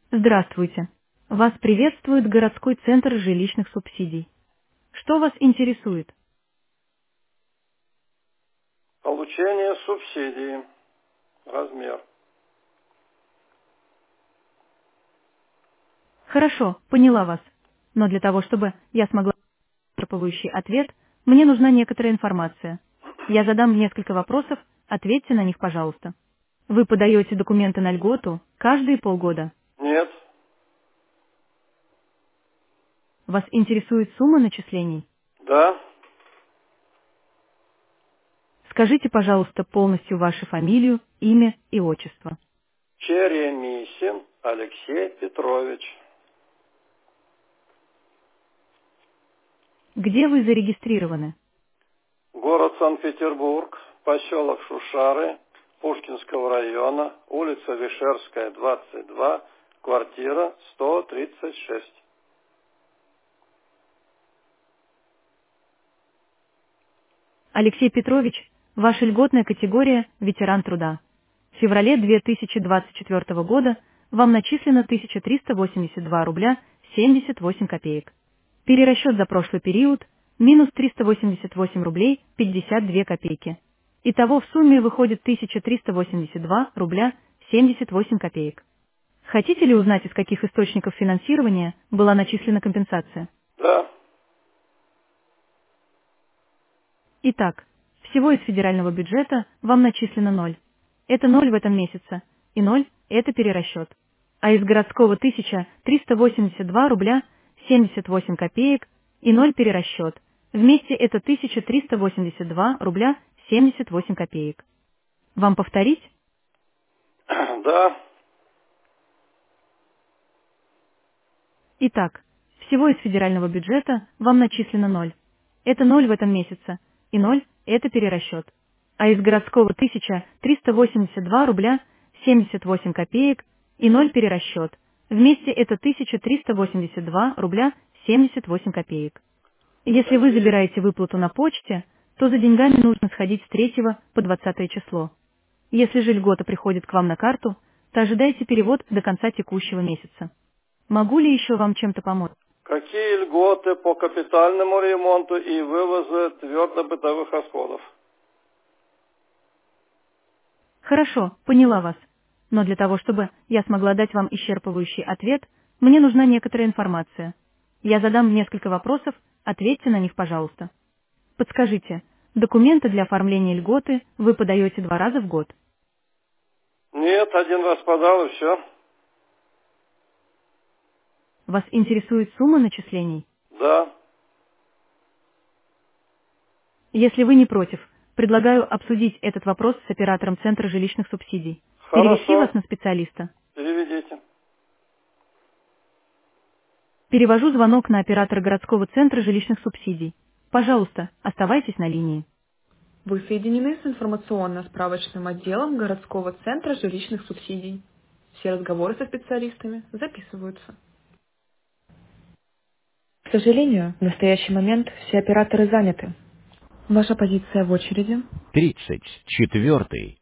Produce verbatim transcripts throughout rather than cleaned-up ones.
Здравствуйте. Вас приветствует городской центр жилищных субсидий. Что вас интересует? Получение субсидии. Размер. Хорошо, поняла вас. Но для того, чтобы я смогла дать исчерпывающий ответ, мне нужна некоторая информация. Я задам несколько вопросов, ответьте на них, пожалуйста. Вы подаете документы на льготу каждые полгода. Нет. Вас интересует сумма начислений? Да. Скажите, пожалуйста, полностью вашу фамилию, имя и отчество. Черемисин Алексей Петрович. Где вы зарегистрированы? Город Санкт-Петербург, поселок Шушары, Пушкинского района, улица Вишерская, двадцать два, квартира сто тридцать шесть. Алексей Петрович, ваша льготная категория «Ветеран труда». В феврале две тысячи двадцать четвёртого года вам начислено тысяча триста восемьдесят два рубля семьдесят восемь копеек. Перерасчет за прошлый период – минус триста восемьдесят восемь рублей пятьдесят две копейки. Итого в сумме выходит тысяча триста восемьдесят два рубля семьдесят восемь копеек. Хотите ли узнать, из каких источников финансирования была начислена компенсация? Да. Итак, всего из федерального бюджета вам начислено ноль. Это ноль в этом месяце, и ноль – это перерасчет. А из городского тысяча триста восемьдесят два рубля семьдесят восемь копеек и ноль перерасчет. Вместе это тысяча триста восемьдесят два рубля семьдесят восемь копеек. Вам повторить? Да. Итак, всего из федерального бюджета вам начислено ноль. Это ноль в этом месяце, и ноль – это перерасчет. А из городского тысяча триста восемьдесят два рубля семьдесят восемь копеек и ноль перерасчет. Вместе это тысяча триста восемьдесят два рубля семьдесят восемь копеек. Если вы забираете выплату на почте, то за деньгами нужно сходить с третьего по двадцатое число. Если же льгота приходит к вам на карту, то ожидайте перевод до конца текущего месяца. Могу ли еще вам чем-то помочь? Какие льготы по капитальному ремонту и вывозу твердобытовых расходов? Хорошо, поняла вас. Но для того, чтобы я смогла дать вам исчерпывающий ответ, мне нужна некоторая информация. Я задам несколько вопросов, ответьте на них, пожалуйста. Подскажите, документы для оформления льготы вы подаете два раза в год? Нет, один раз подал и все. Вас интересует сумма начислений? Да. Если вы не против, предлагаю обсудить этот вопрос с оператором Центра жилищных субсидий. Перевести Хорошо. вас на специалиста. Переведите. Перевожу звонок на оператора городского центра жилищных субсидий. Пожалуйста, оставайтесь на линии. Вы соединены с информационно-справочным отделом городского центра жилищных субсидий. Все разговоры со специалистами записываются. К сожалению, в настоящий момент все операторы заняты. Ваша позиция в очереди. Тридцать четвертый.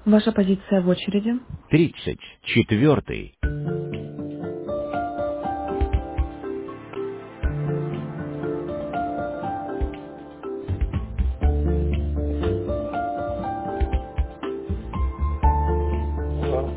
Ваша позиция в очереди. Тридцать четвертый. Да.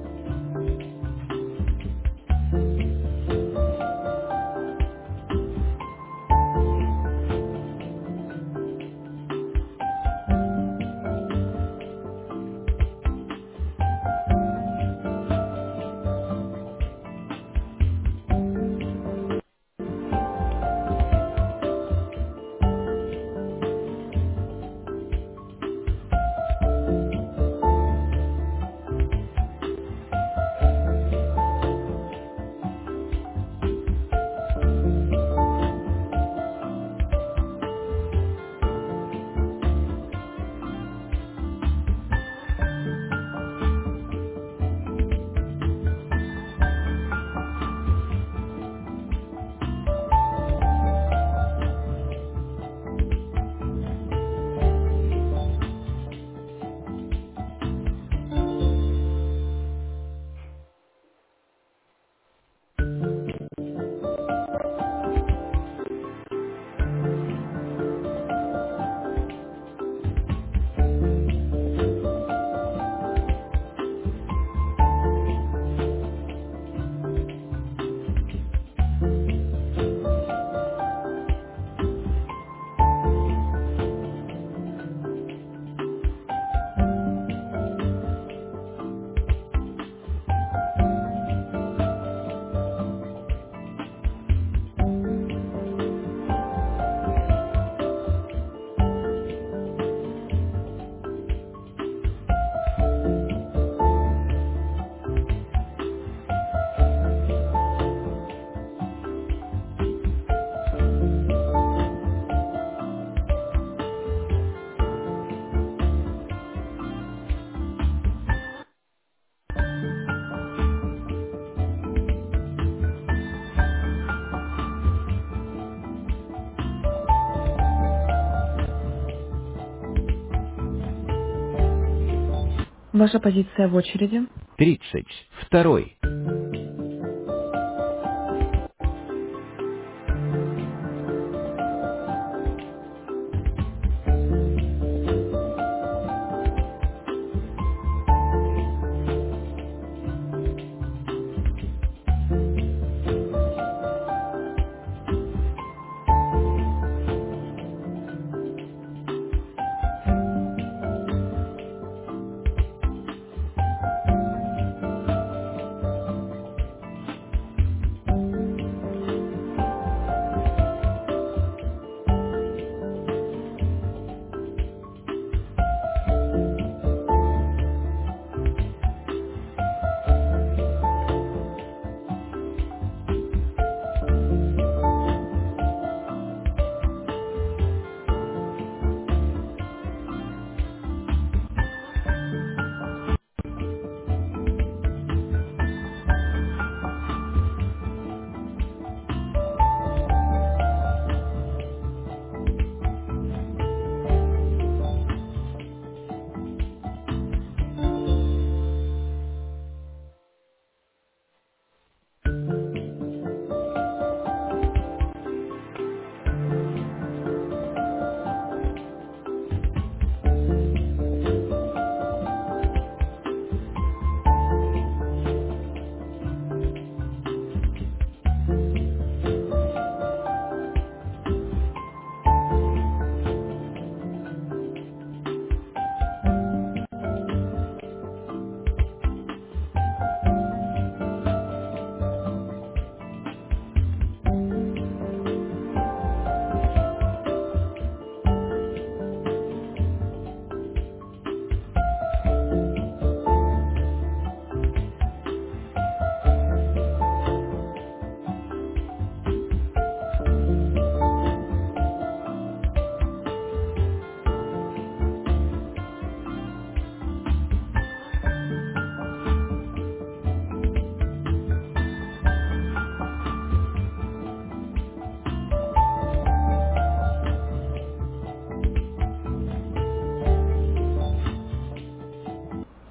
Ваша позиция в очереди. Тридцать второй.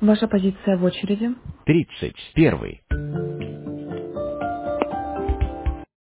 Ваша позиция в очереди. тридцать первый.